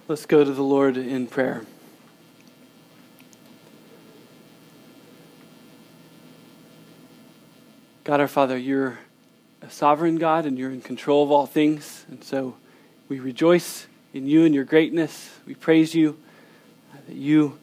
Let's go to the Lord in prayer. God our Father, you're a sovereign God and you're in control of all things. And so we rejoice in you and your greatness. We praise you that you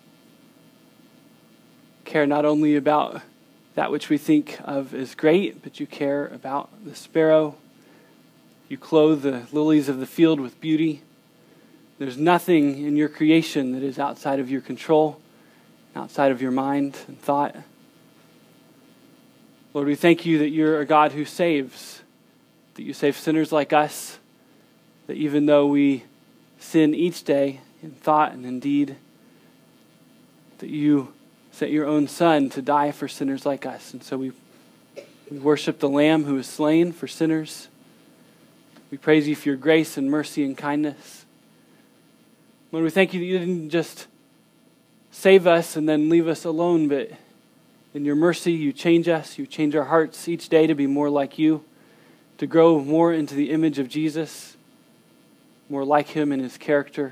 care not only about that which we think of as great, but you care about the sparrow. You clothe the lilies of the field with beauty. There's nothing in your creation that is outside of your control, outside of your mind and thought. Lord, we thank you that you're a God who saves, that you save sinners like us, that even though we sin each day in thought and in deed, that you sent your own Son to die for sinners like us. And so we worship the Lamb who was slain for sinners. We praise you for your grace and mercy and kindness. Lord, we thank you that you didn't just save us and then leave us alone, but in your mercy you change us. You change our hearts each day to be more like you, to grow more into the image of Jesus, more like him in his character.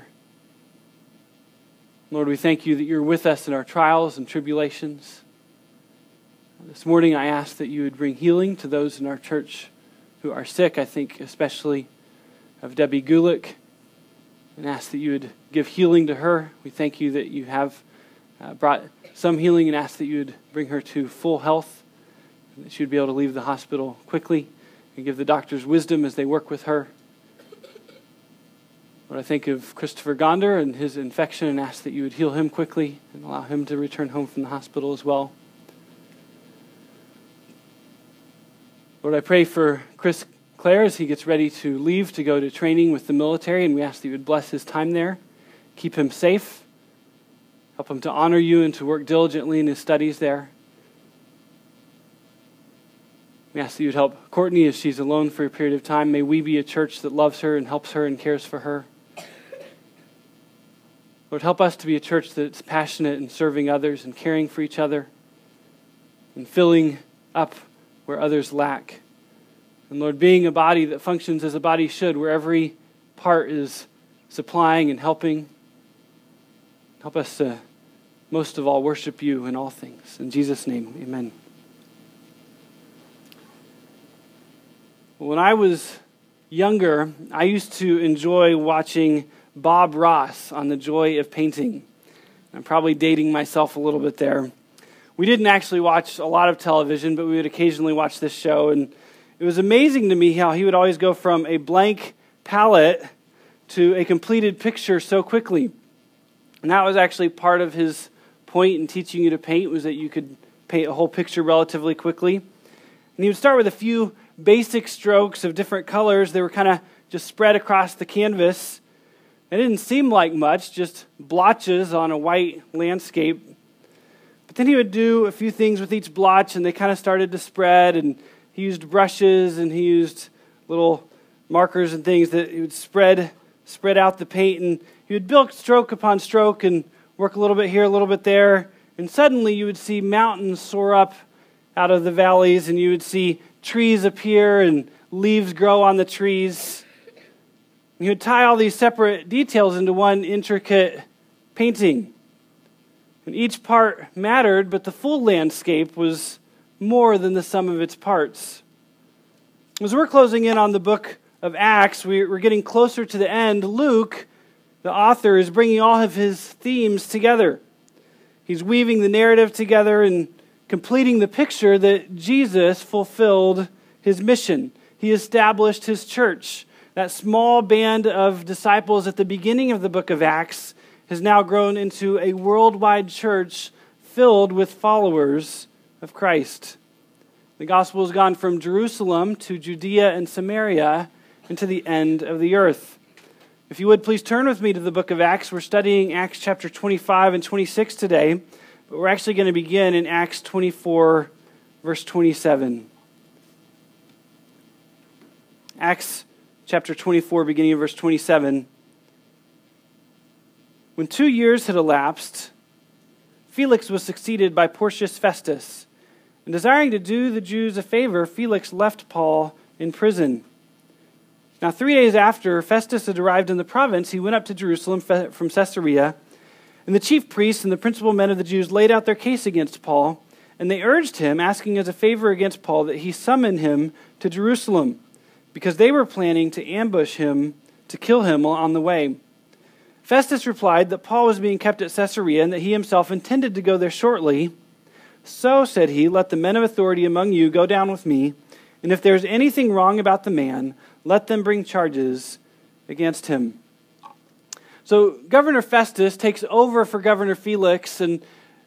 Lord, we thank you that you're with us in our trials and tribulations. This morning I ask that you would bring healing to those in our church who are sick. I think especially of Debbie Gulick, and ask that you would give healing to her. We thank you that you have brought some healing and ask that you would bring her to full health, and that she would be able to leave the hospital quickly and give the doctors wisdom as they work with her. Lord, I think of Christopher Gonder and his infection and ask that you would heal him quickly and allow him to return home from the hospital as well. Lord, I pray for Chris Clare as he gets ready to leave to go to training with the military, and we ask that you would bless his time there, keep him safe, help him to honor you and to work diligently in his studies there. We ask that you would help Courtney as she's alone for a period of time. May we be a church that loves her and helps her and cares for her. Lord, help us to be a church that's passionate in serving others and caring for each other and filling up where others lack. And Lord, being a body that functions as a body should, where every part is supplying and helping, help us to, most of all, worship you in all things. In Jesus' name, amen. When I was younger, I used to enjoy watching Bob Ross on The Joy of Painting. I'm probably dating myself a little bit there. We didn't actually watch a lot of television, but we would occasionally watch this show, and it was amazing to me how he would always go from a blank palette to a completed picture so quickly. And that was actually part of his point in teaching you to paint, was that you could paint a whole picture relatively quickly. And he would start with a few basic strokes of different colors. They were kind of just spread across the canvas. It didn't seem like much, just blotches on a white landscape. But then he would do a few things with each blotch, and they kind of started to spread, and he used brushes and he used little markers and things that he would spread out the paint, and he would build stroke upon stroke and work a little bit here, a little bit there, and suddenly you would see mountains soar up out of the valleys, and you would see trees appear and leaves grow on the trees. He would tie all these separate details into one intricate painting. And each part mattered, but the full landscape was more than the sum of its parts. As we're closing in on the book of Acts, we're getting closer to the end. Luke, the author, is bringing all of his themes together. He's weaving the narrative together and completing the picture that Jesus fulfilled his mission. He established his church. That small band of disciples at the beginning of the book of Acts has now grown into a worldwide church filled with followers of Christ. The gospel has gone from Jerusalem to Judea and Samaria and to the end of the earth. If you would, please turn with me to the book of Acts. We're studying Acts chapter 25 and 26 today, but we're actually going to begin in Acts 24, verse 27. Acts chapter 24, beginning of verse 27. When 2 years had elapsed, Felix was succeeded by Porcius Festus, and desiring to do the Jews a favor, Felix left Paul in prison. Now 3 days after Festus had arrived in the province, he went up to Jerusalem from Caesarea, and the chief priests and the principal men of the Jews laid out their case against Paul, and they urged him, asking as a favor against Paul that he summon him to Jerusalem, because they were planning to ambush him to kill him on the way. Festus replied that Paul was being kept at Caesarea and that he himself intended to go there shortly. So, said he, let the men of authority among you go down with me, and if there is anything wrong about the man, let them bring charges against him. So Governor Festus takes over for Governor Felix, and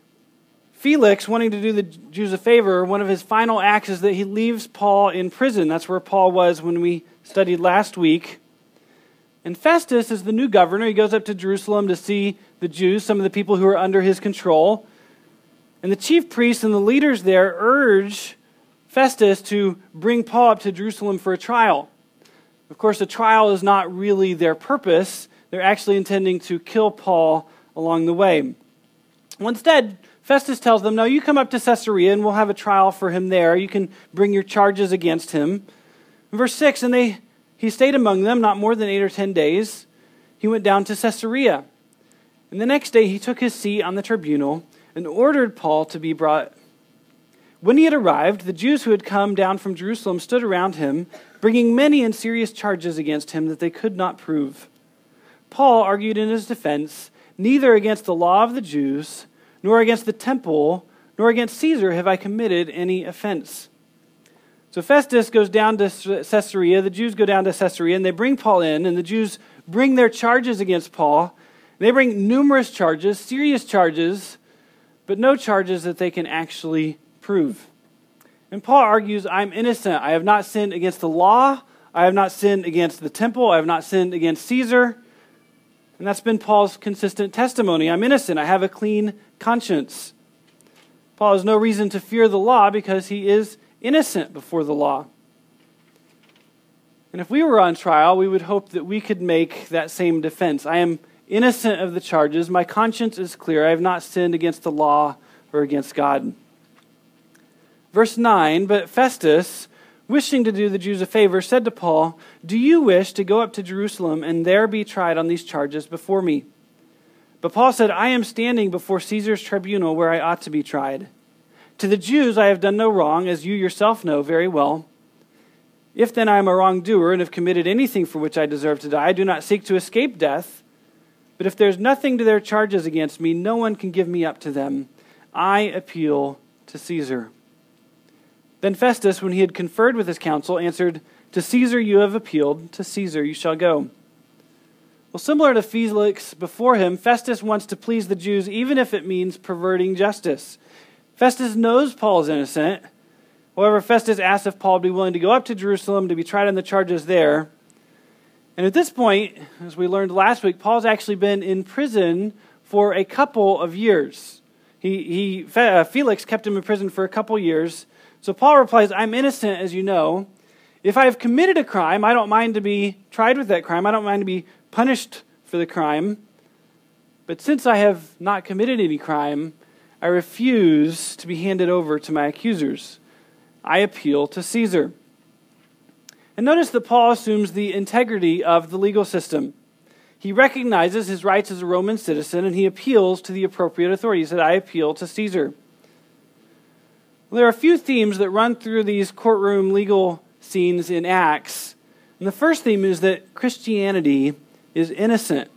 Felix, wanting to do the Jews a favor, one of his final acts is that he leaves Paul in prison. That's where Paul was when we studied last week. And Festus is the new governor. He goes up to Jerusalem to see the Jews, some of the people who are under his control. And the chief priests and the leaders there urge Festus to bring Paul up to Jerusalem for a trial. Of course, a trial is not really their purpose. They're actually intending to kill Paul along the way. Well, instead, Festus tells them, no, you come up to Caesarea and we'll have a trial for him there. You can bring your charges against him. In verse 6, and he stayed among them not more than 8 or 10 days. He went down to Caesarea. And the next day he took his seat on the tribunal and ordered Paul to be brought. When he had arrived, the Jews who had come down from Jerusalem stood around him, bringing many and serious charges against him that they could not prove. Paul argued in his defense, neither against the law of the Jews, nor against the temple, nor against Caesar have I committed any offense. So Festus goes down to Caesarea, the Jews go down to Caesarea, and they bring Paul in, and the Jews bring their charges against Paul. They bring numerous charges, serious charges, but no charges that they can actually prove. And Paul argues, I'm innocent. I have not sinned against the law. I have not sinned against the temple. I have not sinned against Caesar. And that's been Paul's consistent testimony. I'm innocent. I have a clean conscience. Paul has no reason to fear the law because he is innocent before the law. And if we were on trial, we would hope that we could make that same defense. I am innocent of the charges. My conscience is clear. I have not sinned against the law or against God. Verse 9, but Festus, wishing to do the Jews a favor, said to Paul, do you wish to go up to Jerusalem and there be tried on these charges before me? But Paul said, I am standing before Caesar's tribunal where I ought to be tried. To the Jews I have done no wrong, as you yourself know very well. If then I am a wrongdoer and have committed anything for which I deserve to die, I do not seek to escape death. But if there is nothing to their charges against me, no one can give me up to them. I appeal to Caesar. Then Festus, when he had conferred with his council, answered, to Caesar you have appealed, to Caesar you shall go. Well, similar to Felix before him, Festus wants to please the Jews even if it means perverting justice. Festus knows Paul is innocent. However, Festus asks if Paul would be willing to go up to Jerusalem to be tried on the charges there. And at this point, as we learned last week, Paul's actually been in prison for a couple of years. Felix kept him in prison for a couple years. So Paul replies, I'm innocent, as you know. If I have committed a crime, I don't mind to be tried with that crime. I don't mind to be punished for the crime. But since I have not committed any crime, I refuse to be handed over to my accusers. I appeal to Caesar. And notice that Paul assumes the integrity of the legal system. He recognizes his rights as a Roman citizen, and he appeals to the appropriate authority. He said, I appeal to Caesar. Well, there are a few themes that run through these courtroom legal scenes in Acts. And the first theme is that Christianity is innocent.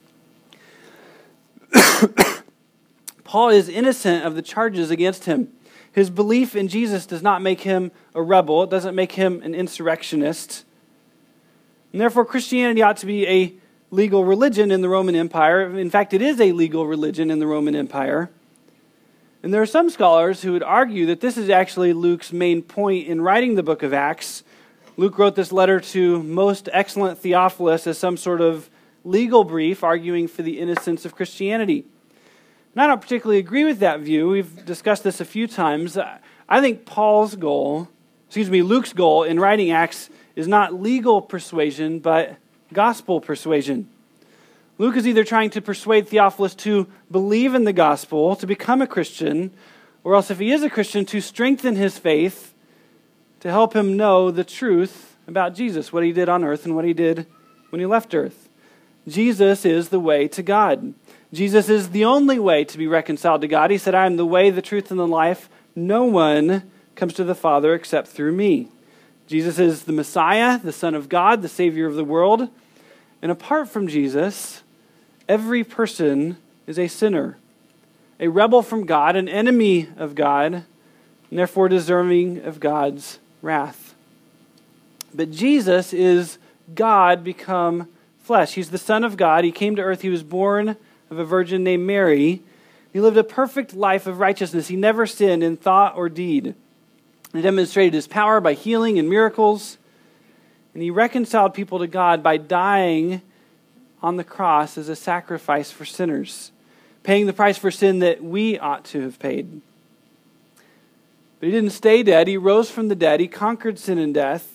Paul is innocent of the charges against him. His belief in Jesus does not make him a rebel. It doesn't make him an insurrectionist. And therefore, Christianity ought to be a legal religion in the Roman Empire. In fact, it is a legal religion in the Roman Empire. And there are some scholars who would argue that this is actually Luke's main point in writing the book of Acts. Luke wrote this letter to most excellent Theophilus as some sort of legal brief arguing for the innocence of Christianity. And I don't particularly agree with that view. We've discussed this a few times. I think Luke's goal in writing Acts is not legal persuasion, but gospel persuasion. Luke is either trying to persuade Theophilus to believe in the gospel, to become a Christian, or else if he is a Christian, to strengthen his faith, to help him know the truth about Jesus, what he did on earth and what he did when he left earth. Jesus is the way to God. Jesus is the only way to be reconciled to God. He said, I am the way, the truth, and the life. No one comes to the Father except through me. Jesus is the Messiah, the Son of God, the Savior of the world. And apart from Jesus, every person is a sinner, a rebel from God, an enemy of God, and therefore deserving of God's wrath. But Jesus is God become flesh. He's the Son of God. He came to earth. He was born of a virgin named Mary. He lived a perfect life of righteousness. He never sinned in thought or deed. He demonstrated his power by healing and miracles. And he reconciled people to God by dying on the cross as a sacrifice for sinners, paying the price for sin that we ought to have paid. But he didn't stay dead. He rose from the dead. He conquered sin and death.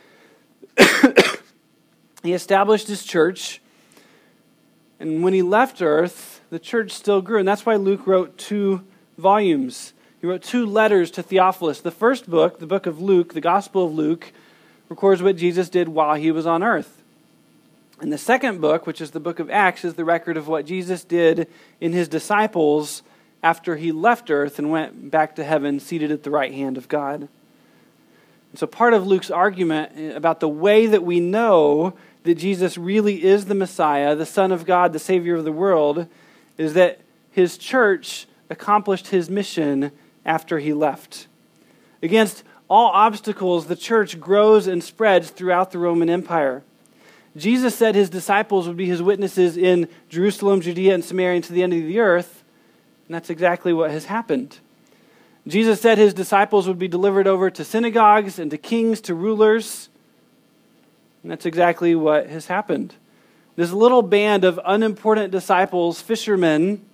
He established his church. And when he left earth, the church still grew. And that's why Luke wrote 2 volumes. He wrote 2 letters to Theophilus. The first book, the book of Luke, the Gospel of Luke, records what Jesus did while he was on earth. And the second book, which is the book of Acts, is the record of what Jesus did in his disciples after he left earth and went back to heaven, seated at the right hand of God. And so part of Luke's argument about the way that we know that Jesus really is the Messiah, the Son of God, the Savior of the world, is that his church accomplished his mission after he left. Against all obstacles, the church grows and spreads throughout the Roman Empire. Jesus said his disciples would be his witnesses in Jerusalem, Judea, and Samaria, and to the end of the earth, and that's exactly what has happened. Jesus said his disciples would be delivered over to synagogues and to kings, to rulers, and that's exactly what has happened. This little band of unimportant disciples, fishermen,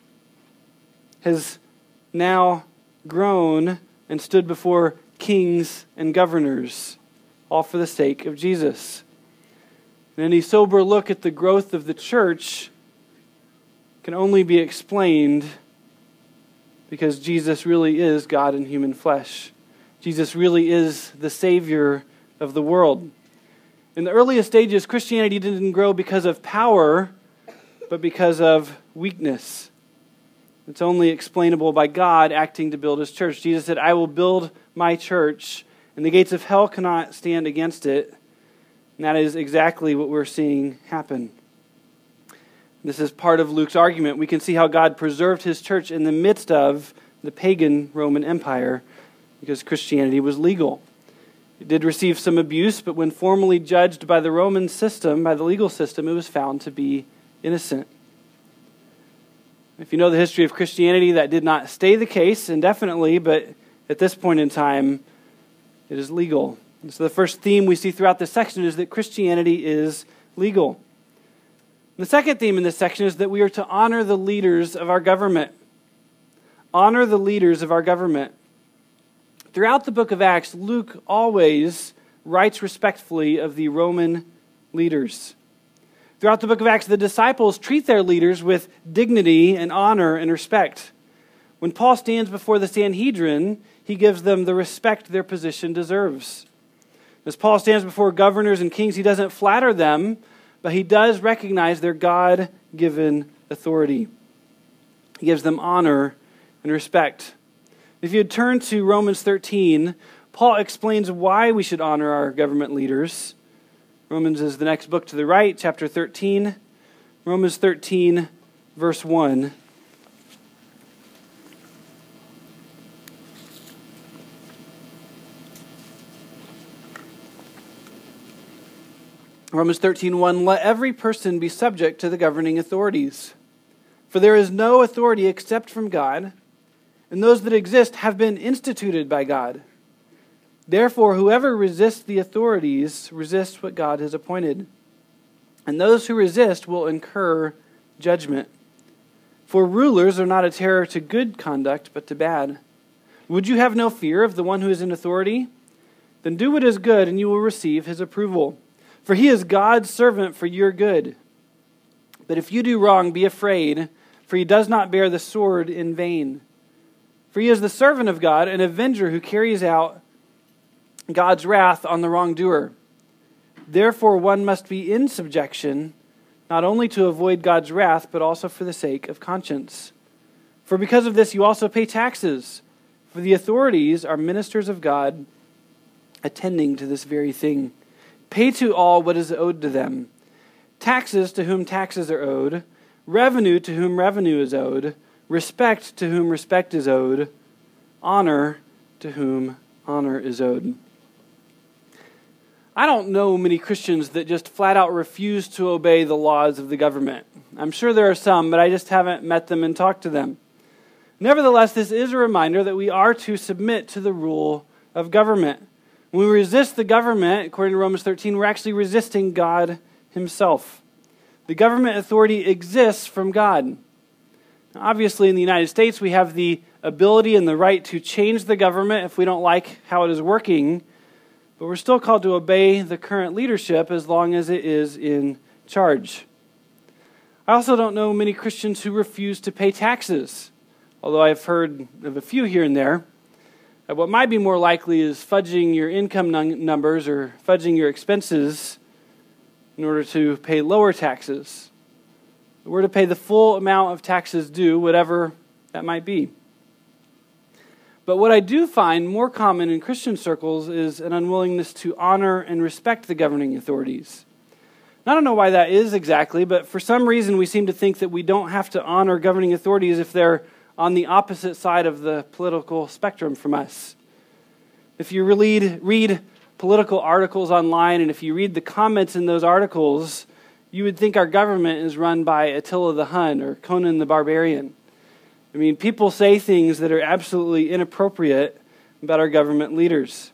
has now grown and stood before kings and governors, all for the sake of Jesus. And any sober look at the growth of the church can only be explained because Jesus really is God in human flesh. Jesus really is the Savior of the world. In the earliest stages, Christianity didn't grow because of power, but because of weakness. It's only explainable by God acting to build his church. Jesus said, I will build my church, and the gates of hell cannot stand against it. And that is exactly what we're seeing happen. This is part of Luke's argument. We can see how God preserved his church in the midst of the pagan Roman Empire because Christianity was legal. It did receive some abuse, but when formally judged by the Roman system, by the legal system, it was found to be innocent. If you know the history of Christianity, that did not stay the case indefinitely, but at this point in time, it is legal. And so the first theme we see throughout this section is that Christianity is legal. The second theme in this section is that we are to honor the leaders of our government. Honor the leaders of our government. Throughout the book of Acts, Luke always writes respectfully of the Roman leaders. Throughout the book of Acts, the disciples treat their leaders with dignity and honor and respect. When Paul stands before the Sanhedrin, he gives them the respect their position deserves. As Paul stands before governors and kings, he doesn't flatter them, but he does recognize their God-given authority. He gives them honor and respect. If you turn to Romans 13, Paul explains why we should honor our government leaders. Romans is the next book to the right, chapter 13. Romans 13, verse 1. Romans 13:1, let every person be subject to the governing authorities. For there is no authority except from God, and those that exist have been instituted by God. Therefore, whoever resists the authorities resists what God has appointed. And those who resist will incur judgment. For rulers are not a terror to good conduct, but to bad. Would you have no fear of the one who is in authority? Then do what is good, and you will receive his approval. For he is God's servant for your good. But if you do wrong, be afraid, for he does not bear the sword in vain. For he is the servant of God, an avenger who carries out God's wrath on the wrongdoer. Therefore one must be in subjection, not only to avoid God's wrath, but also for the sake of conscience. For because of this you also pay taxes, for the authorities are ministers of God, attending to this very thing. Pay to all what is owed to them. Taxes to whom taxes are owed, revenue to whom revenue is owed, respect to whom respect is owed, honor to whom honor is owed. I don't know many Christians that just flat out refuse to obey the laws of the government. I'm sure there are some, but I just haven't met them and talked to them. Nevertheless, this is a reminder that we are to submit to the rule of government. When we resist the government, according to Romans 13, we're actually resisting God himself. The government authority exists from God. Now, obviously, in the United States, we have the ability and the right to change the government if we don't like how it is working, but we're still called to obey the current leadership as long as it is in charge. I also don't know many Christians who refuse to pay taxes, although I've heard of a few here and there. What might be more likely is fudging your income numbers or fudging your expenses in order to pay lower taxes. We're to pay the full amount of taxes due, whatever that might be. But what I do find more common in Christian circles is an unwillingness to honor and respect the governing authorities. I don't know why that is exactly, but for some reason we seem to think that we don't have to honor governing authorities if they're on the opposite side of the political spectrum from us. If you read political articles online, and if you read the comments in those articles, you would think our government is run by Attila the Hun or Conan the Barbarian. I mean, people say things that are absolutely inappropriate about our government leaders.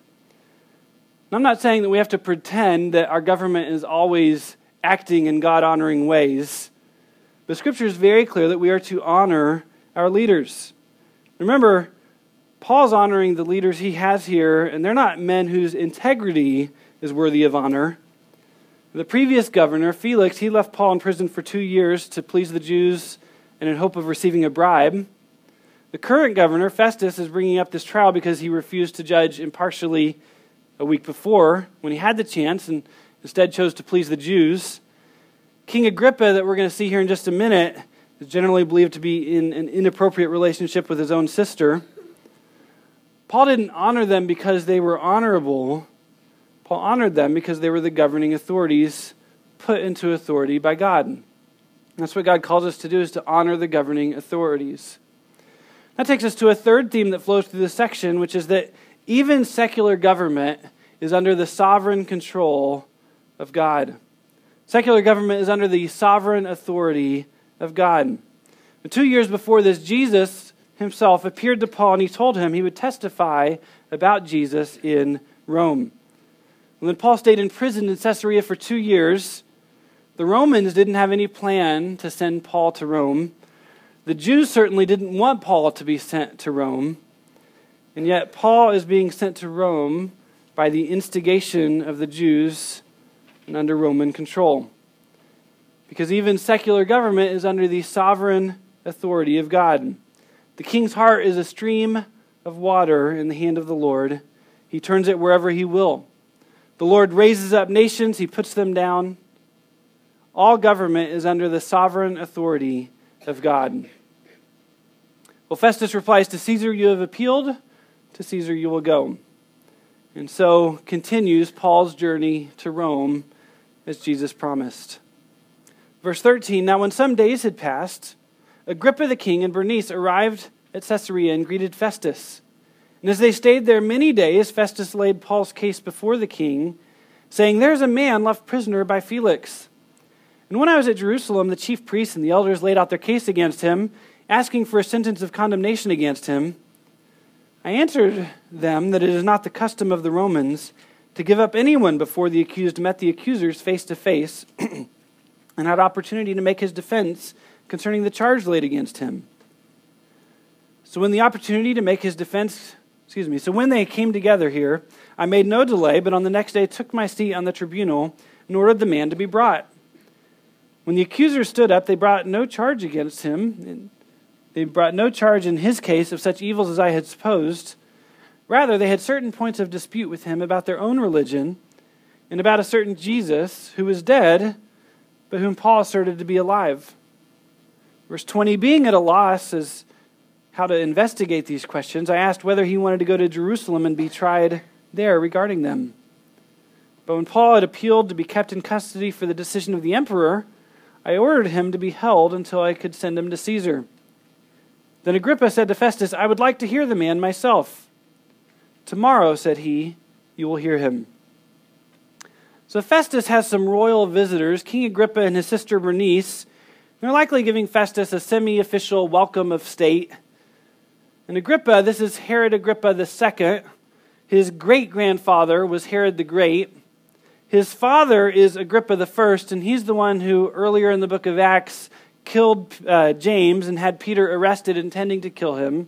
And I'm not saying that we have to pretend that our government is always acting in God-honoring ways, but Scripture is very clear that we are to honor our leaders. Remember, Paul's honoring the leaders he has here, and they're not men whose integrity is worthy of honor. The previous governor, Felix, he left Paul in prison for 2 years to please the Jews and in hope of receiving a bribe. The current governor, Festus, is bringing up this trial because he refused to judge impartially a week before when he had the chance and instead chose to please the Jews. King Agrippa, that we're going to see here in just a minute, is generally believed to be in an inappropriate relationship with his own sister. Paul didn't honor them because they were honorable. Paul honored them because they were the governing authorities put into authority by God. That's what God calls us to do, is to honor the governing authorities. That takes us to a third theme that flows through this section, which is that even secular government is under the sovereign control of God. Secular government is under the sovereign authority of God. And 2 years before this, Jesus himself appeared to Paul and he told him he would testify about Jesus in Rome. And then Paul stayed in prison in Caesarea for 2 years. The Romans didn't have any plan to send Paul to Rome. The Jews certainly didn't want Paul to be sent to Rome. And yet Paul is being sent to Rome by the instigation of the Jews and under Roman control. Because even secular government is under the sovereign authority of God. The king's heart is a stream of water in the hand of the Lord. He turns it wherever he will. The Lord raises up nations, he puts them down. All government is under the sovereign authority of God. Well, Festus replies, "To Caesar you have appealed, to Caesar you will go." And so continues Paul's journey to Rome as Jesus promised. Verse 13, "Now when some days had passed, Agrippa the king and Bernice arrived at Caesarea and greeted Festus. And as they stayed there many days, Festus laid Paul's case before the king, saying, 'There is a man left prisoner by Felix. And when I was at Jerusalem, the chief priests and the elders laid out their case against him, asking for a sentence of condemnation against him. I answered them that it is not the custom of the Romans to give up anyone before the accused met the accusers face to face and had opportunity to make his defense concerning the charge laid against him. So when they came together here, I made no delay, but on the next day took my seat on the tribunal and ordered the man to be brought. When the accusers stood up, they brought no charge against him. They brought no charge in his case of such evils as I had supposed. Rather, they had certain points of dispute with him about their own religion, and about a certain Jesus who was dead, but whom Paul asserted to be alive. Verse 20, being at a loss as how to investigate these questions, I asked whether he wanted to go to Jerusalem and be tried there regarding them. But when Paul had appealed to be kept in custody for the decision of the emperor, I ordered him to be held until I could send him to Caesar. Then Agrippa said to Festus, I would like to hear the man myself. Tomorrow, said he, you will hear him. So Festus has some royal visitors, King Agrippa and his sister Bernice. They're likely giving Festus a semi-official welcome of state. And Agrippa, this is Herod Agrippa II. His great-grandfather was Herod the Great. His father is Agrippa I, and he's the one who earlier in the book of Acts killed James and had Peter arrested intending to kill him.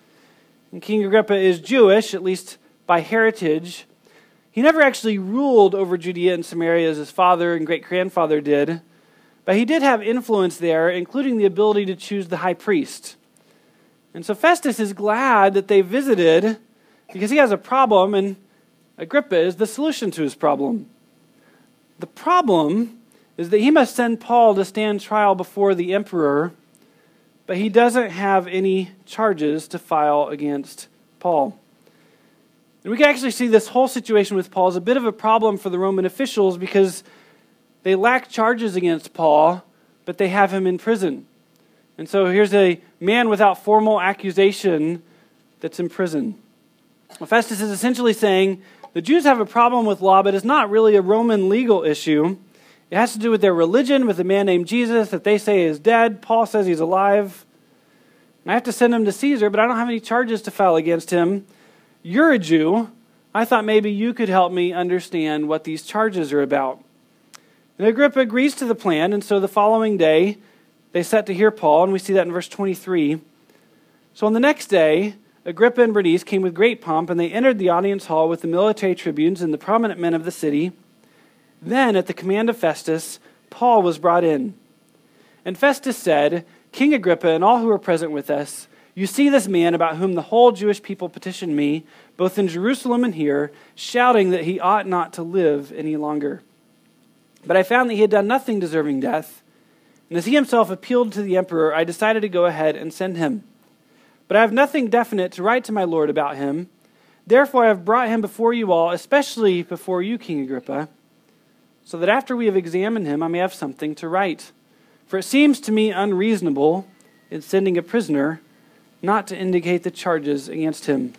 And King Agrippa is Jewish, at least by heritage. He never actually ruled over Judea and Samaria as his father and great-grandfather did, but he did have influence there, including the ability to choose the high priest. And so Festus is glad that they visited because he has a problem, and Agrippa is the solution to his problem. The problem is that he must send Paul to stand trial before the emperor, but he doesn't have any charges to file against Paul. And we can actually see this whole situation with Paul as a bit of a problem for the Roman officials because they lack charges against Paul, but they have him in prison. And so here's a man without formal accusation that's in prison. Well, Festus is essentially saying the Jews have a problem with law, but it's not really a Roman legal issue. It has to do with their religion, with a man named Jesus that they say is dead. Paul says he's alive. And I have to send him to Caesar, but I don't have any charges to file against him. You're a Jew. I thought maybe you could help me understand what these charges are about. And Agrippa agrees to the plan, and so the following day, they set to hear Paul, and we see that in verse 23. So on the next day, Agrippa and Bernice came with great pomp, and they entered the audience hall with the military tribunes and the prominent men of the city. Then, at the command of Festus, Paul was brought in. And Festus said, King Agrippa and all who are present with us, you see this man about whom the whole Jewish people petitioned me, both in Jerusalem and here, shouting that he ought not to live any longer. But I found that he had done nothing deserving death, and as he himself appealed to the emperor, I decided to go ahead and send him. But I have nothing definite to write to my lord about him. Therefore I have brought him before you all, especially before you, King Agrippa, so that after we have examined him, I may have something to write. For it seems to me unreasonable in sending a prisoner not to indicate the charges against him.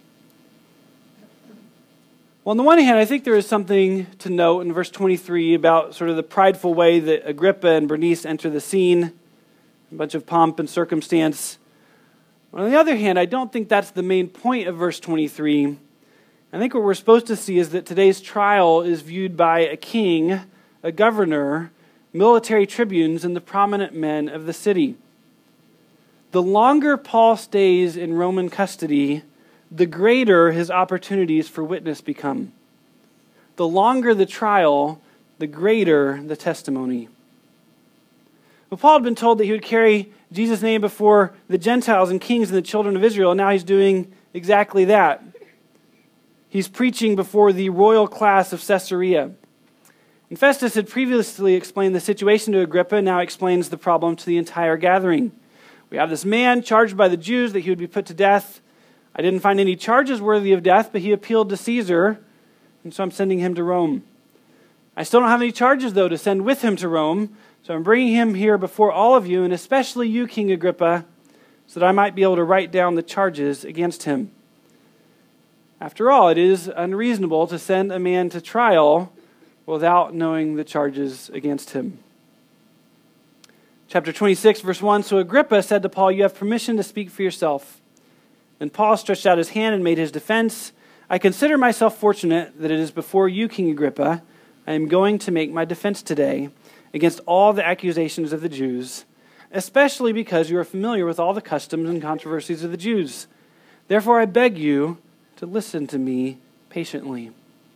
Well, on the one hand, I think there is something to note in verse 23 about sort of the prideful way that Agrippa and Bernice enter the scene, a bunch of pomp and circumstance. On the other hand, I don't think that's the main point of verse 23. I think what we're supposed to see is that today's trial is viewed by a king, a governor, military tribunes, and the prominent men of the city. The longer Paul stays in Roman custody, the greater his opportunities for witness become. The longer the trial, the greater the testimony. But Paul had been told that he would carry Jesus' name before the Gentiles and kings and the children of Israel, and now he's doing exactly that. He's preaching before the royal class of Caesarea. And Festus had previously explained the situation to Agrippa, and now explains the problem to the entire gathering. We have this man charged by the Jews that he would be put to death. I didn't find any charges worthy of death, but he appealed to Caesar, and so I'm sending him to Rome. I still don't have any charges, though, to send with him to Rome, so I'm bringing him here before all of you, and especially you, King Agrippa, so that I might be able to write down the charges against him. After all, it is unreasonable to send a man to trial without knowing the charges against him. Chapter 26, verse 1, So Agrippa said to Paul, You have permission to speak for yourself. And Paul stretched out his hand and made his defense. I consider myself fortunate that it is before you, King Agrippa, I am going to make my defense today against all the accusations of the Jews, especially because you are familiar with all the customs and controversies of the Jews. Therefore I beg you to listen to me patiently.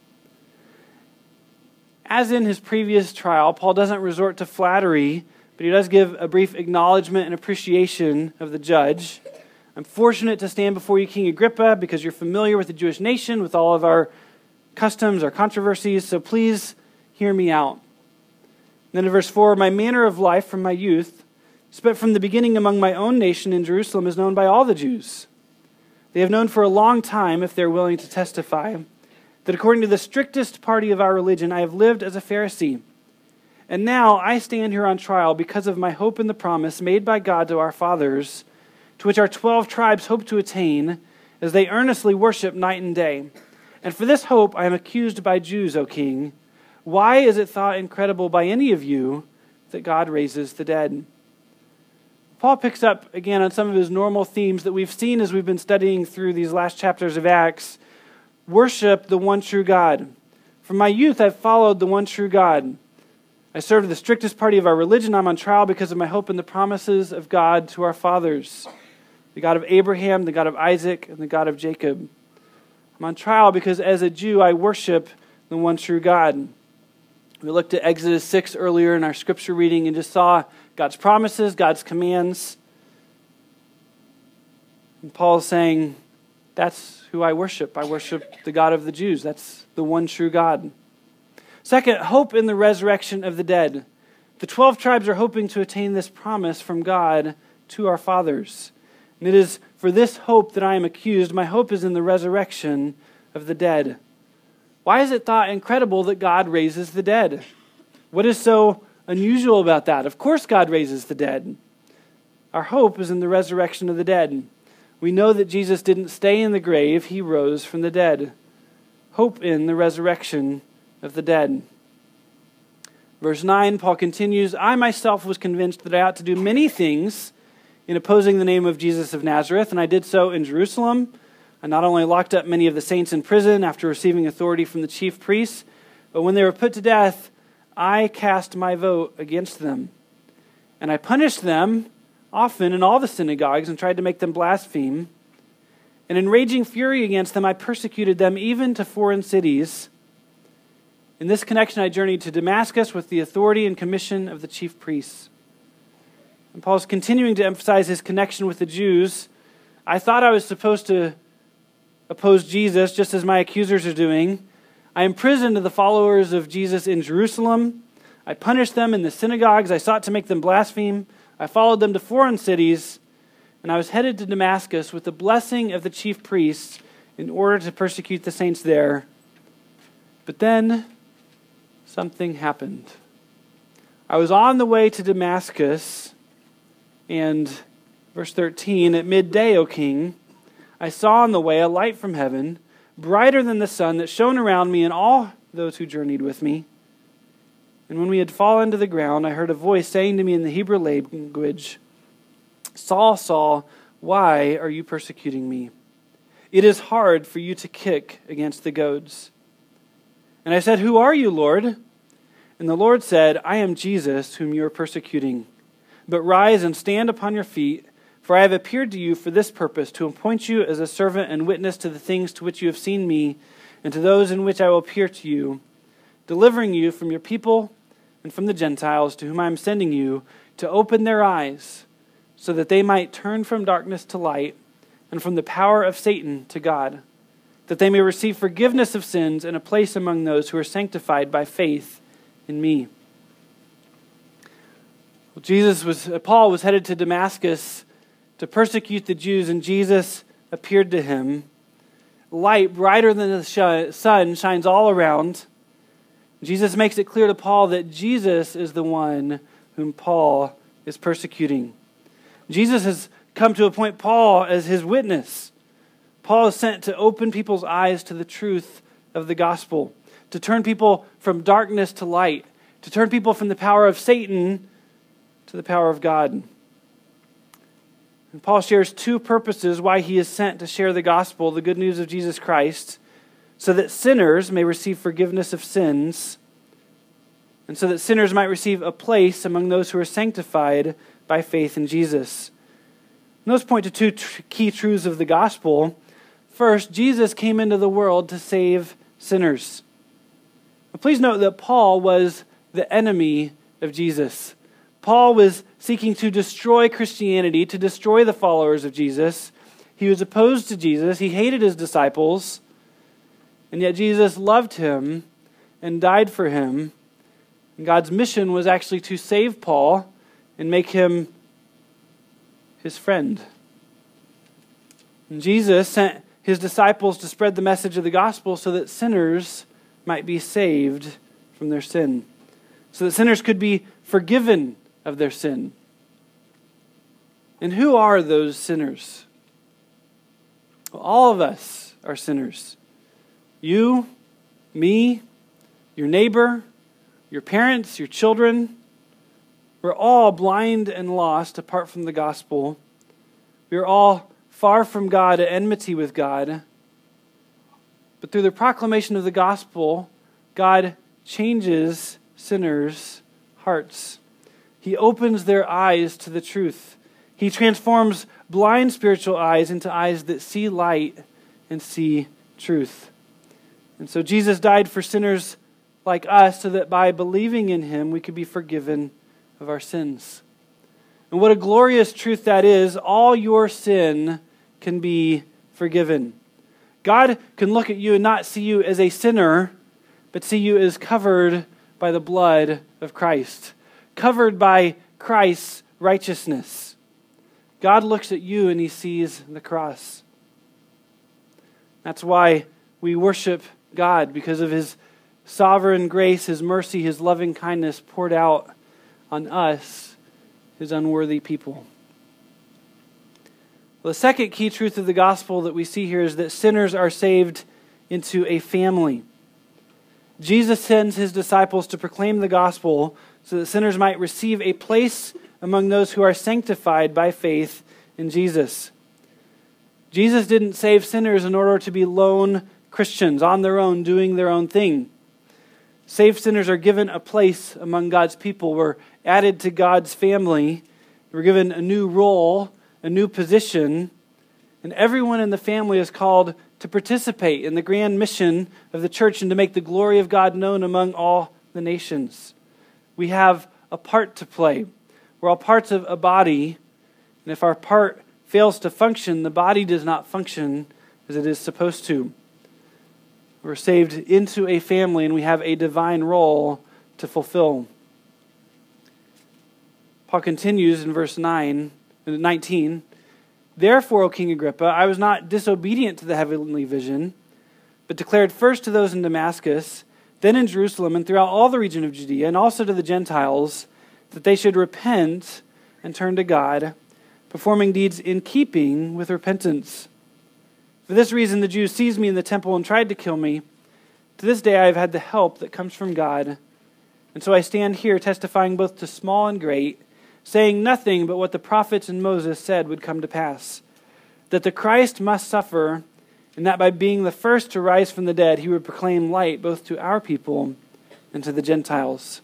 As in his previous trial, Paul doesn't resort to flattery, but he does give a brief acknowledgement and appreciation of the judge. I'm fortunate to stand before you, King Agrippa, because you're familiar with the Jewish nation, with all of our customs or controversies, so please hear me out. And then in verse 4, my manner of life from my youth, spent from the beginning among my own nation in Jerusalem, is known by all the Jews. They have known for a long time, if they're willing to testify, that according to the strictest party of our religion, I have lived as a Pharisee. And now I stand here on trial because of my hope in the promise made by God to our fathers, to which our 12 tribes hope to attain, as they earnestly worship night and day. And for this hope I am accused by Jews, O king. Why is it thought incredible by any of you that God raises the dead? Paul picks up again on some of his normal themes that we've seen as we've been studying through these last chapters of Acts. Worship the one true God. From my youth I've followed the one true God. I served the strictest party of our religion. I'm on trial because of my hope in the promises of God to our fathers, the God of Abraham, the God of Isaac, and the God of Jacob. I'm on trial because as a Jew I worship the one true God. We looked at Exodus 6 earlier in our scripture reading and just saw God's promises, God's commands. And Paul's saying, that's who I worship. I worship the God of the Jews. That's the one true God. Second, hope in the resurrection of the dead. The 12 tribes are hoping to attain this promise from God to our fathers. And it is for this hope that I am accused. My hope is in the resurrection of the dead. Why is it thought incredible that God raises the dead? What is so unusual about that? Of course God raises the dead. Our hope is in the resurrection of the dead. We know that Jesus didn't stay in the grave. He rose from the dead. Hope in the resurrection of the dead. Verse 9, Paul continues, I myself was convinced that I ought to do many things in opposing the name of Jesus of Nazareth, and I did so in Jerusalem. I not only locked up many of the saints in prison after receiving authority from the chief priests, but when they were put to death, I cast my vote against them. And I punished them often in all the synagogues and tried to make them blaspheme. And in raging fury against them, I persecuted them even to foreign cities. In this connection, I journeyed to Damascus with the authority and commission of the chief priests. And Paul's continuing to emphasize his connection with the Jews. I thought I was supposed to oppose Jesus, just as my accusers are doing. I imprisoned the followers of Jesus in Jerusalem. I punished them in the synagogues. I sought to make them blaspheme. I followed them to foreign cities. And I was headed to Damascus with the blessing of the chief priests in order to persecute the saints there. But then something happened. I was on the way to Damascus, and verse 13, at midday, O king, I saw on the way a light from heaven, brighter than the sun, that shone around me and all those who journeyed with me. And when we had fallen to the ground, I heard a voice saying to me in the Hebrew language, Saul, Saul, why are you persecuting me? It is hard for you to kick against the goads. And I said, Who are you, Lord? And the Lord said, I am Jesus, whom you are persecuting. But rise and stand upon your feet, for I have appeared to you for this purpose, to appoint you as a servant and witness to the things to which you have seen me, and to those in which I will appear to you, delivering you from your people and from the Gentiles, to whom I am sending you, to open their eyes, so that they might turn from darkness to light, and from the power of Satan to God, that they may receive forgiveness of sins and a place among those who are sanctified by faith in me. Paul was headed to Damascus to persecute the Jews, and Jesus appeared to him. Light brighter than the sun shines all around. Jesus makes it clear to Paul that Jesus is the one whom Paul is persecuting. Jesus has come to appoint Paul as his witness. Paul is sent to open people's eyes to the truth of the gospel, to turn people from darkness to light, to turn people from the power of Satan to the power of God. And Paul shares two purposes why he is sent to share the gospel, the good news of Jesus Christ, so that sinners may receive forgiveness of sins, and so that sinners might receive a place among those who are sanctified by faith in Jesus. And those point to two key truths of the gospel. First, Jesus came into the world to save sinners. Now, please note that Paul was the enemy of Jesus. Paul was seeking to destroy Christianity, to destroy the followers of Jesus. He was opposed to Jesus. He hated his disciples. And yet Jesus loved him and died for him. And God's mission was actually to save Paul and make him his friend. And Jesus sent his disciples to spread the message of the gospel so that sinners might be saved from their sin, so that sinners could be forgiven of their sin. And who are those sinners? Well, all of us are sinners. You, me, your neighbor, your parents, your children. We're all blind and lost apart from the gospel. We are all far from God, at enmity with God. But through the proclamation of the gospel, God changes sinners' hearts. He opens their eyes to the truth. He transforms blind spiritual eyes into eyes that see light and see truth. And so Jesus died for sinners like us so that by believing in him, we could be forgiven of our sins. And what a glorious truth that is. All your sin can be forgiven. God can look at you and not see you as a sinner, but see you as covered by the blood of Christ, covered by Christ's righteousness. God looks at you and he sees the cross. That's why we worship God, because of his sovereign grace, his mercy, his loving kindness poured out on us, his unworthy people. Well, the second key truth of the gospel that we see here is that sinners are saved into a family. Jesus sends his disciples to proclaim the gospel so that sinners might receive a place among those who are sanctified by faith in Jesus. Jesus didn't save sinners in order to be lone Christians on their own, doing their own thing. Saved sinners are given a place among God's people. We're added to God's family. We're given a new role, a new position, and everyone in the family is called to participate in the grand mission of the church and to make the glory of God known among all the nations. We have a part to play. We're all parts of a body, and if our part fails to function, the body does not function as it is supposed to. We're saved into a family, and we have a divine role to fulfill. Paul continues in verse 19. Therefore, O King Agrippa, I was not disobedient to the heavenly vision, but declared first to those in Damascus, then in Jerusalem, and throughout all the region of Judea, and also to the Gentiles, that they should repent and turn to God, performing deeds in keeping with repentance. For this reason, the Jews seized me in the temple and tried to kill me. To this day, I have had the help that comes from God. And so I stand here testifying both to small and great, saying nothing but what the prophets and Moses said would come to pass, that the Christ must suffer, and that by being the first to rise from the dead, he would proclaim light both to our people and to the Gentiles.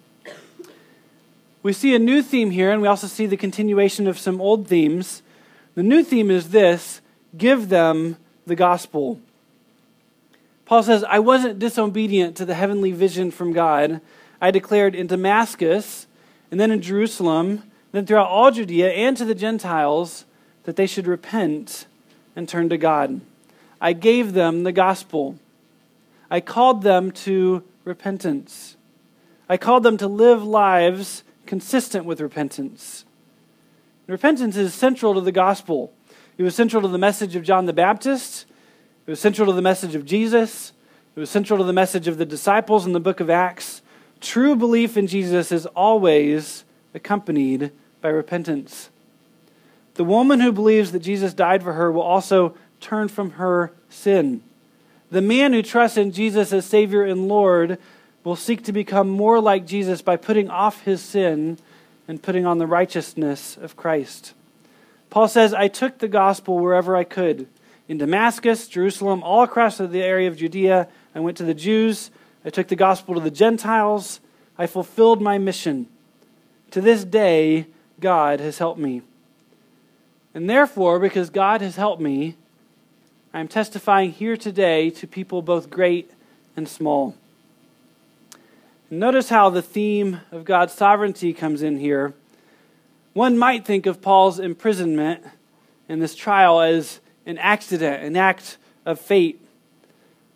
We see a new theme here, and we also see the continuation of some old themes. The new theme is this: give them the gospel. Paul says, I wasn't disobedient to the heavenly vision from God. I declared in Damascus, and then in Jerusalem, then throughout all Judea and to the Gentiles, that they should repent and turn to God. I gave them the gospel. I called them to repentance. I called them to live lives consistent with repentance. Repentance is central to the gospel. It was central to the message of John the Baptist. It was central to the message of Jesus. It was central to the message of the disciples in the book of Acts. True belief in Jesus is always accompanied by repentance. The woman who believes that Jesus died for her will also turn from her sin. The man who trusts in Jesus as Savior and Lord will seek to become more like Jesus by putting off his sin and putting on the righteousness of Christ. Paul says, I took the gospel wherever I could. In Damascus, Jerusalem, all across the area of Judea, I went to the Jews. I took the gospel to the Gentiles. I fulfilled my mission. To this day, God has helped me. And therefore, because God has helped me, I am testifying here today to people both great and small. Notice how the theme of God's sovereignty comes in here. One might think of Paul's imprisonment and this trial as an accident, an act of fate.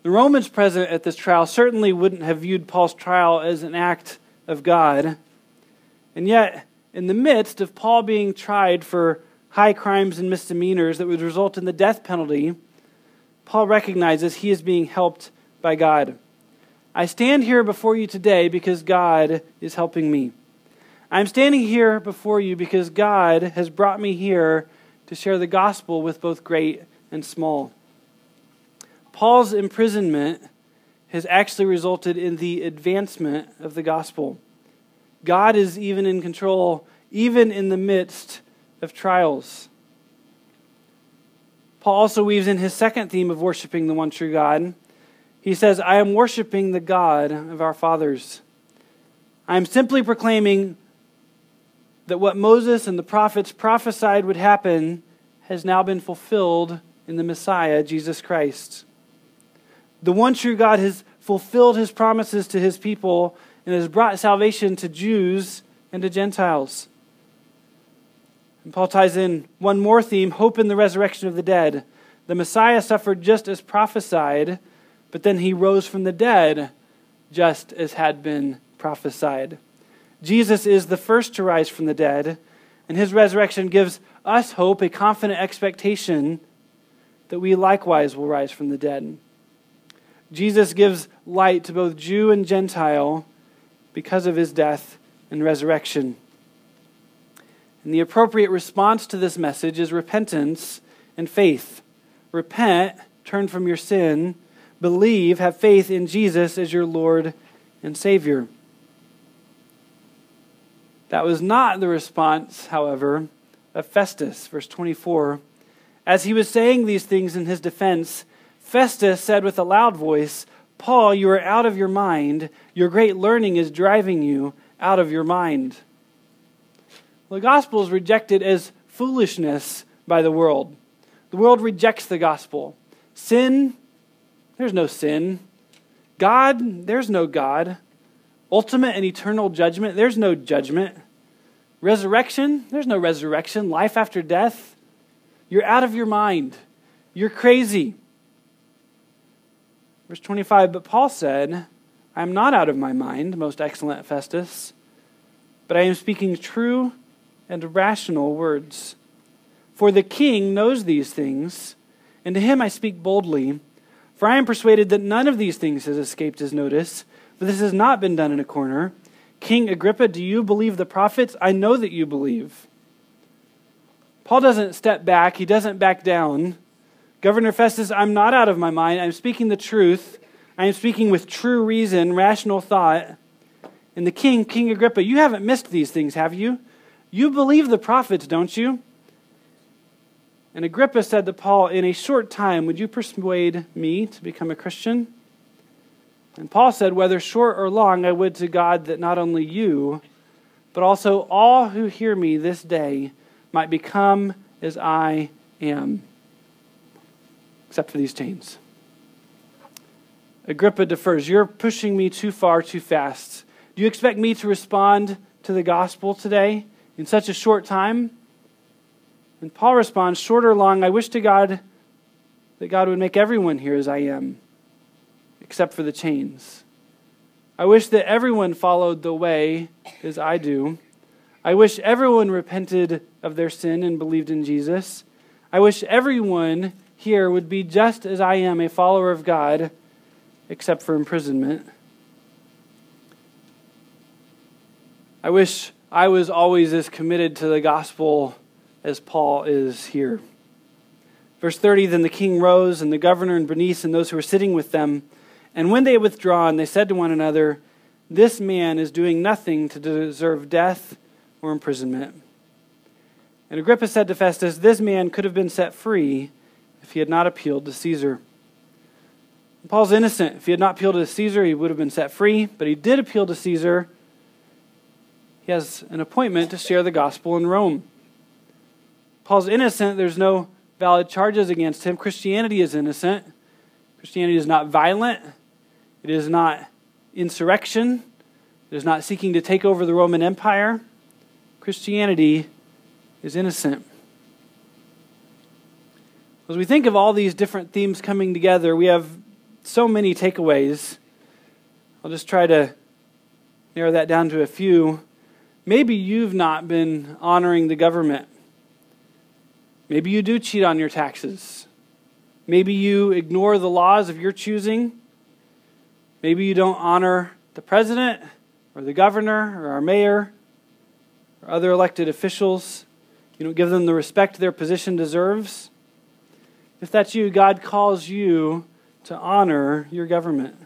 The Romans present at this trial certainly wouldn't have viewed Paul's trial as an act of God. And yet, in the midst of Paul being tried for high crimes and misdemeanors that would result in the death penalty, Paul recognizes he is being helped by God. I stand here before you today because God is helping me. I'm standing here before you because God has brought me here to share the gospel with both great and small. Paul's imprisonment has actually resulted in the advancement of the gospel. God is even in control, even in the midst of trials. Paul also weaves in his second theme of worshiping the one true God. He says, I am worshiping the God of our fathers. I am simply proclaiming that what Moses and the prophets prophesied would happen has now been fulfilled in the Messiah, Jesus Christ. The one true God has fulfilled his promises to his people and has brought salvation to Jews and to Gentiles. And Paul ties in one more theme, hope in the resurrection of the dead. The Messiah suffered just as prophesied, but then he rose from the dead just as had been prophesied. Jesus is the first to rise from the dead, and his resurrection gives us hope, a confident expectation that we likewise will rise from the dead. Jesus gives light to both Jew and Gentile because of his death and resurrection. And the appropriate response to this message is repentance and faith. Repent, turn from your sin, believe, have faith in Jesus as your Lord and Savior. That was not the response, however, of Festus, verse 24. As he was saying these things in his defense, Festus said with a loud voice, Paul, you are out of your mind. Your great learning is driving you out of your mind. Well, the gospel is rejected as foolishness by the world. The world rejects the gospel. Sin, there's no sin. God, there's no God. Ultimate and eternal judgment, there's no judgment. Resurrection, there's no resurrection. Life after death, you're out of your mind. You're crazy. Verse 25, but Paul said, I am not out of my mind, most excellent Festus, but I am speaking true and rational words. For the king knows these things, and to him I speak boldly. For I am persuaded that none of these things has escaped his notice, for this has not been done in a corner. King Agrippa, do you believe the prophets? I know that you believe. Paul doesn't step back. He doesn't back down. Governor Festus, I'm not out of my mind. I'm speaking the truth. I am speaking with true reason, rational thought. And the king, King Agrippa, you haven't missed these things, have you? You believe the prophets, don't you? And Agrippa said to Paul, in a short time, would you persuade me to become a Christian? And Paul said, whether short or long, I would to God that not only you, but also all who hear me this day might become as I am, except for these chains. Agrippa defers. You're pushing me too far, too fast. Do you expect me to respond to the gospel today in such a short time? And Paul responds, short or long, I wish to God that God would make everyone here as I am, except for the chains. I wish that everyone followed the way as I do. I wish everyone repented of their sin and believed in Jesus. I wish everyone here would be just as I am, a follower of God, except for imprisonment. I wish I was always as committed to the gospel as Paul is here. Verse 30, then the king rose, and the governor and Bernice and those who were sitting with them, and when they had withdrawn, they said to one another, this man is doing nothing to deserve death or imprisonment. And Agrippa said to Festus, this man could have been set free if he had not appealed to Caesar. Paul's innocent. If he had not appealed to Caesar, he would have been set free, but he did appeal to Caesar. He has an appointment to share the gospel in Rome. Paul's innocent. There's no valid charges against him. Christianity is innocent. Christianity is not violent. It is not insurrection. It is not seeking to take over the Roman Empire. Christianity is innocent. As we think of all these different themes coming together, we have so many takeaways. I'll just try to narrow that down to a few. Maybe you've not been honoring the government. Maybe you do cheat on your taxes. Maybe you ignore the laws of your choosing. Maybe you don't honor the president or the governor or our mayor or other elected officials. You don't give them the respect their position deserves. If that's you, God calls you to honor your government.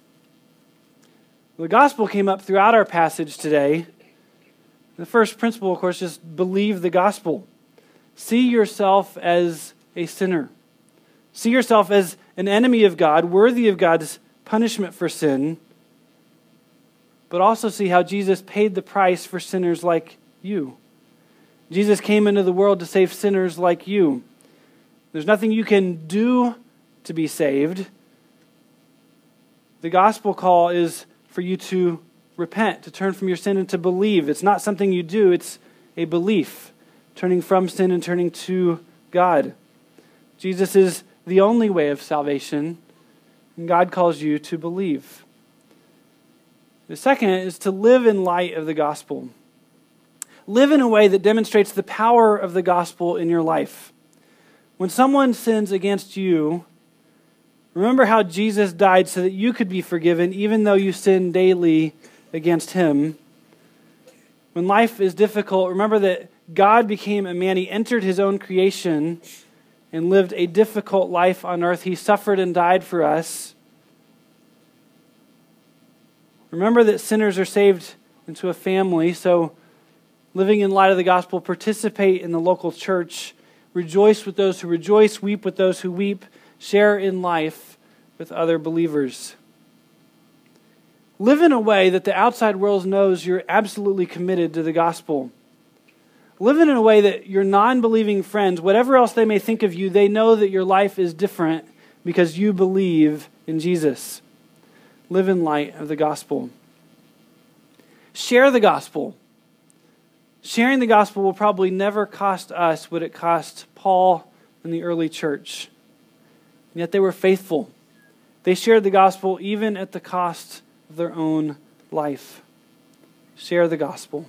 The gospel came up throughout our passage today. The first principle, of course, is believe the gospel. See yourself as a sinner. See yourself as an enemy of God, worthy of God's punishment for sin, but also see how Jesus paid the price for sinners like you. Jesus came into the world to save sinners like you. There's nothing you can do to be saved. The gospel call is for you to repent, to turn from your sin and to believe. It's not something you do, it's a belief, turning from sin and turning to God. Jesus is the only way of salvation, and God calls you to believe. The second is to live in light of the gospel. Live in a way that demonstrates the power of the gospel in your life. When someone sins against you, remember how Jesus died so that you could be forgiven, even though you sin daily against him. When life is difficult, remember that God became a man. He entered his own creation and lived a difficult life on earth. He suffered and died for us. Remember that sinners are saved into a family, so living in light of the gospel, participate in the local church, rejoice with those who rejoice, weep with those who weep, share in life with other believers. Live in a way that the outside world knows you're absolutely committed to the gospel. Live in a way that your non-believing friends, whatever else they may think of you, they know that your life is different because you believe in Jesus. Live in light of the gospel. Share the gospel. Sharing the gospel will probably never cost us what it cost Paul and the early church. And yet they were faithful. They shared the gospel even at the cost of their own life. Share the gospel.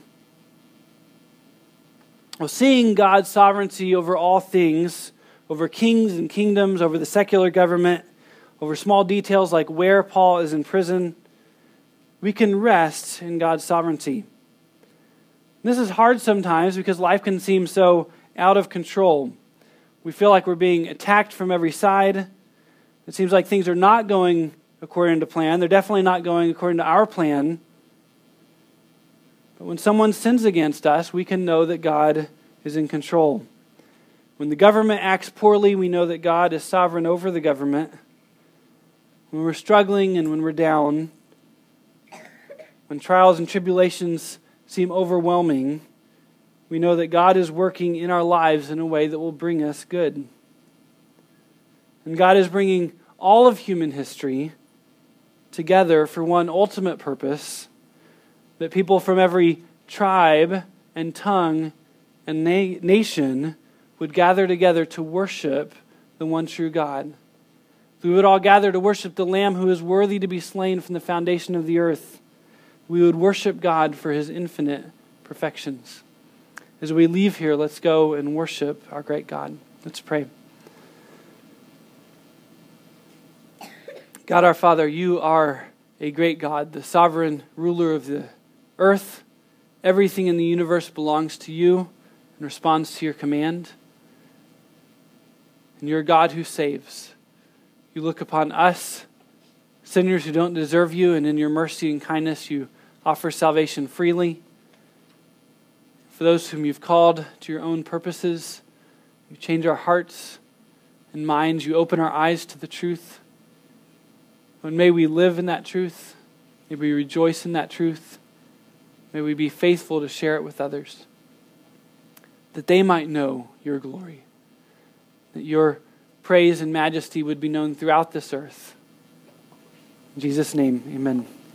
Well, seeing God's sovereignty over all things, over kings and kingdoms, over the secular government, over small details like where Paul is in prison, we can rest in God's sovereignty. This is hard sometimes because life can seem so out of control. We feel like we're being attacked from every side. It seems like things are not going according to plan. They're definitely not going according to our plan. But when someone sins against us, we can know that God is in control. When the government acts poorly, we know that God is sovereign over the government. When we're struggling and when we're down, when trials and tribulations seem overwhelming, we know that God is working in our lives in a way that will bring us good. And God is bringing all of human history together for one ultimate purpose, that people from every tribe and tongue and nation would gather together to worship the one true God. We would all gather to worship the Lamb who is worthy to be slain from the foundation of the earth. We would worship God for his infinite perfections. As we leave here, let's go and worship our great God. Let's pray. God our Father, you are a great God, the sovereign ruler of the earth. Everything in the universe belongs to you and responds to your command. And you're a God who saves. You look upon us, sinners who don't deserve you, and in your mercy and kindness you offer salvation freely. For those whom you've called to your own purposes, you change our hearts and minds. You open our eyes to the truth. And may we live in that truth. May we rejoice in that truth. May we be faithful to share it with others, that they might know your glory, that your praise and majesty would be known throughout this earth. In Jesus' name, amen.